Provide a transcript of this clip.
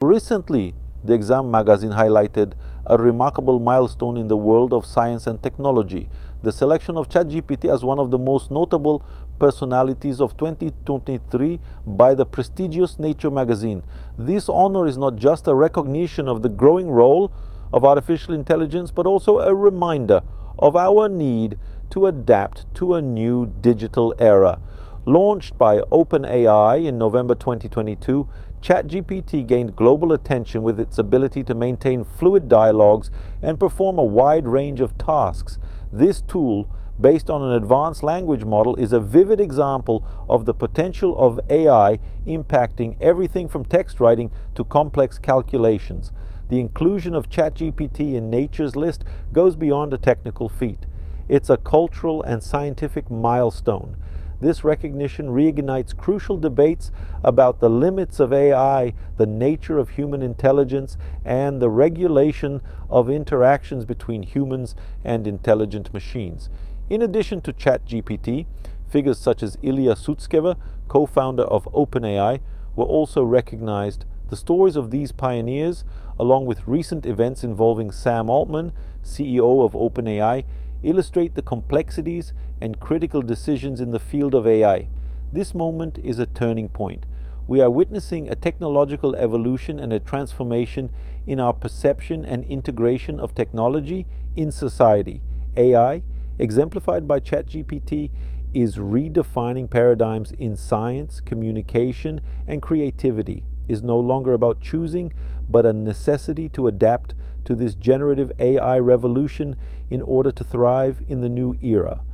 Recently, the Exam magazine highlighted a remarkable milestone in the world of science and technology, the selection of ChatGPT as one of the most notable personalities of 2023 by the prestigious Nature magazine. This honor is not just a recognition of the growing role of artificial intelligence, but also a reminder of our need to adapt to a new digital era. Launched by OpenAI in November 2022, ChatGPT gained global attention with its ability to maintain fluid dialogues and perform a wide range of tasks. This tool, based on an advanced language model, is a vivid example of the potential of AI impacting everything from text writing to complex calculations. The inclusion of ChatGPT in Nature's list goes beyond a technical feat. It's a cultural and scientific milestone. This recognition reignites crucial debates about the limits of AI, the nature of human intelligence, and the regulation of interactions between humans and intelligent machines. In addition to ChatGPT, figures such as Ilya Sutskever, co-founder of OpenAI, were also recognized. The stories of these pioneers, along with recent events involving Sam Altman, CEO of OpenAI, illustrate the complexities and critical decisions in the field of AI. This moment is a turning point. We are witnessing a technological evolution and a transformation in our perception and integration of technology in society. AI, exemplified by ChatGPT, is redefining paradigms in science, communication, and creativity. It is no longer about choosing, but a necessity to adapt to this generative AI revolution in order to thrive in the new era.